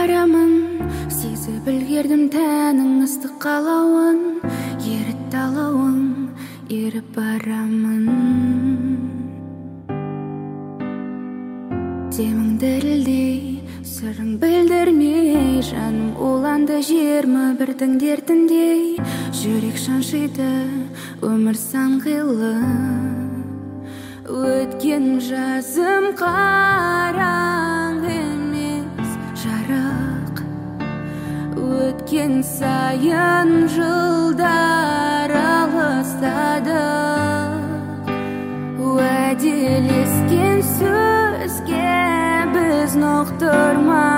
барамын, сезіп үлгердім тәнің ыстық қалауын, ерітті алауың, еріп барамын. Демің дірілдей, сырың білдірмей, жаным уланды 21-дің дертіндей. Жүрек шаншиды, өмір сан қилы. Өткен жазым қараң емес, жарық. Өткен сайын жылдар алыстадық. Уәделескен сөзге біз ноқтырмадық.